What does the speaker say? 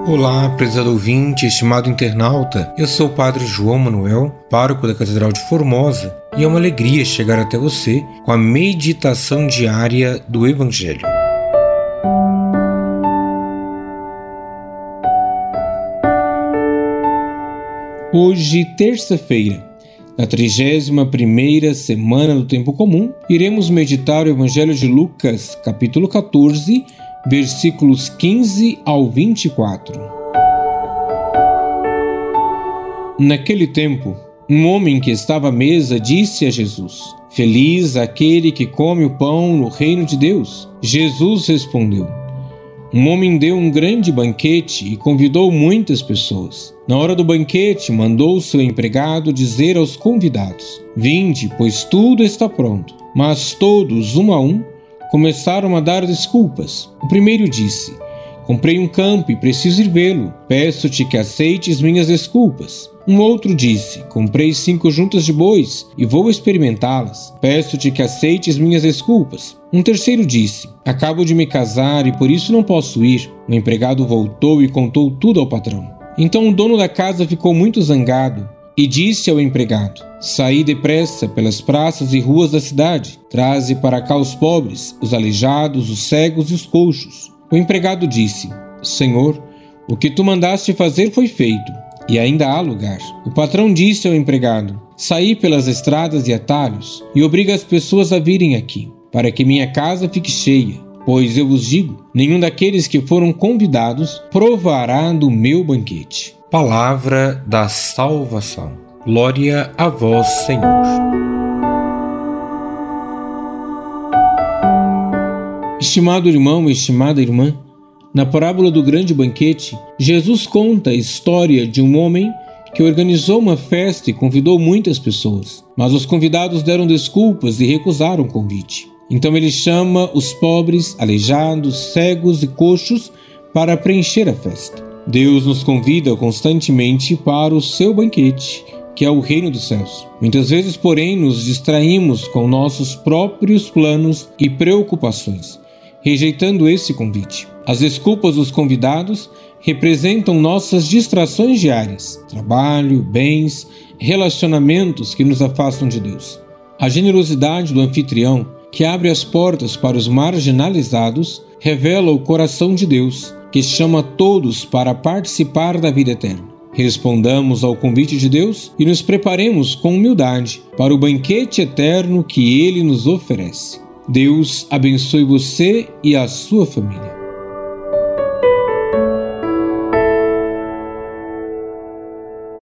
Olá, prezado ouvinte, estimado internauta, eu sou o Padre João Manuel, pároco da Catedral de Formosa, e é uma alegria chegar até você com a meditação diária do Evangelho. Hoje, terça-feira, na 31ª semana do Tempo Comum, iremos meditar o Evangelho de Lucas, capítulo 14, versículos 15 ao 24. Naquele tempo, um homem que estava à mesa disse a Jesus: "Feliz aquele que come o pão no reino de Deus." Jesus respondeu: "Um homem deu um grande banquete e convidou muitas pessoas. Na hora do banquete, mandou seu empregado dizer aos convidados: 'Vinde, pois tudo está pronto.' Mas todos, um a um, começaram a dar desculpas. O primeiro disse: 'Comprei um campo e preciso ir vê-lo. Peço-te que aceites minhas desculpas.' Um outro disse: 'Comprei 5 juntas de bois e vou experimentá-las. Peço-te que aceites minhas desculpas.' Um terceiro disse: 'Acabo de me casar e por isso não posso ir.' O empregado voltou e contou tudo ao patrão. Então o dono da casa ficou muito zangado e disse ao empregado: 'Saí depressa pelas praças e ruas da cidade. Traze para cá os pobres, os aleijados, os cegos e os coxos.' O empregado disse: 'Senhor, o que tu mandaste fazer foi feito, e ainda há lugar.' O patrão disse ao empregado: 'Saí pelas estradas e atalhos e obriga as pessoas a virem aqui, para que minha casa fique cheia. Pois eu vos digo, nenhum daqueles que foram convidados provará do meu banquete.'" Palavra da salvação. Glória a vós, Senhor. Estimado irmão, estimada irmã, na parábola do grande banquete, Jesus conta a história de um homem que organizou uma festa e convidou muitas pessoas, mas os convidados deram desculpas e recusaram o convite. Então ele chama os pobres, aleijados, cegos e coxos para preencher a festa. Deus nos convida constantemente para o seu banquete, que é o reino dos céus. Muitas vezes, porém, nos distraímos com nossos próprios planos e preocupações, rejeitando esse convite. As desculpas dos convidados representam nossas distrações diárias: trabalho, bens, relacionamentos que nos afastam de Deus. A generosidade do anfitrião, que abre as portas para os marginalizados, revela o coração de Deus, que chama todos para participar da vida eterna. Respondamos ao convite de Deus e nos preparemos com humildade para o banquete eterno que Ele nos oferece. Deus abençoe você e a sua família.